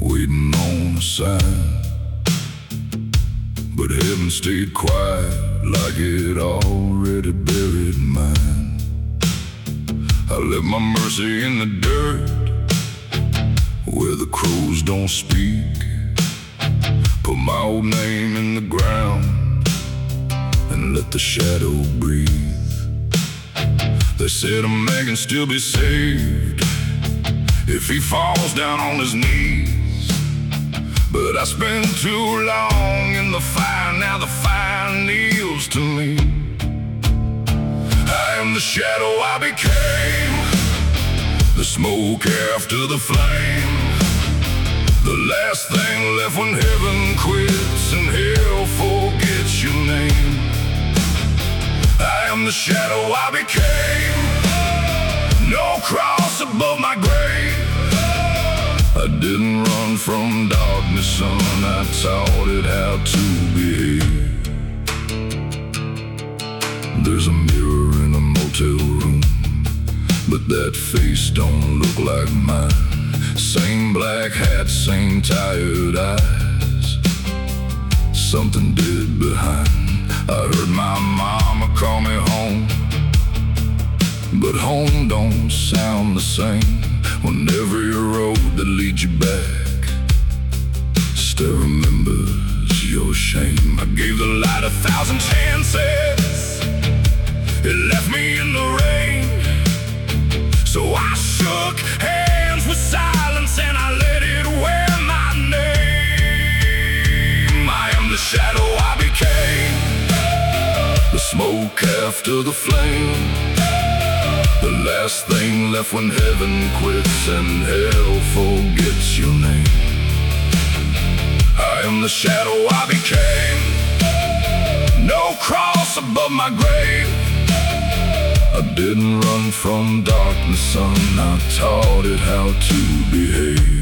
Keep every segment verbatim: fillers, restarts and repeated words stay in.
waiting on a sign. But heaven stayed quiet, like it already buried mine. I left my mercy in the dirt, where the crows don't speak. Put my old name in the ground, and let the shadow breathe. They said a man can still be saved if he falls down on his knees. But I spent too long in the fire, now the fire kneels to me. I am the shadow I became, the smoke after the flame, the last thing left when heaven quits and hell forgets your name. I am the shadow I became, no cross above my grave. I didn't run from darkness, son, I taught it how to behave. There's a mirror in a motel room, but that face don't look like mine. Same black hat, same tired eyes, something dead behind. I heard my mama call me home, but home don't sound the same when every road that leads you back still remembers your shame. I gave the light a thousand chances, it left me in the rain. So I shook hands with silence and I let it wear my name. I am the shadow I became, the smoke after the flame, the last thing left when heaven quits and hell forgets your name. I am the shadow I became, no cross above my grave. I didn't run from darkness, son, I taught it how to behave.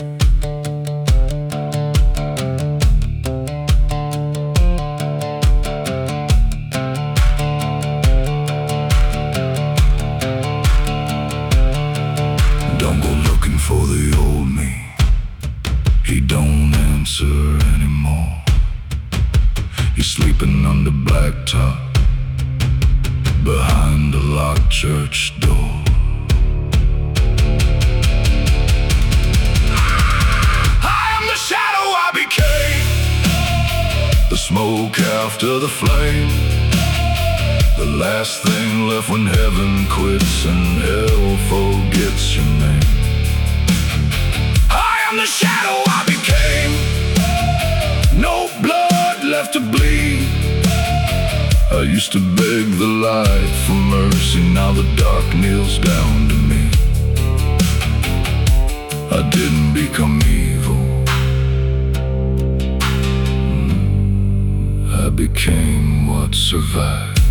Don't go looking for the old me, he don't answer anymore. He's sleeping under blacktop behind a locked church door. I am the shadow I became, the smoke after the flame, the last thing left when heaven quits and hell forgets your name. I am the shadow I became, no blood left to bleed. I used to beg the light for mercy, now the dark kneels down to me. I didn't become evil, I became what survived.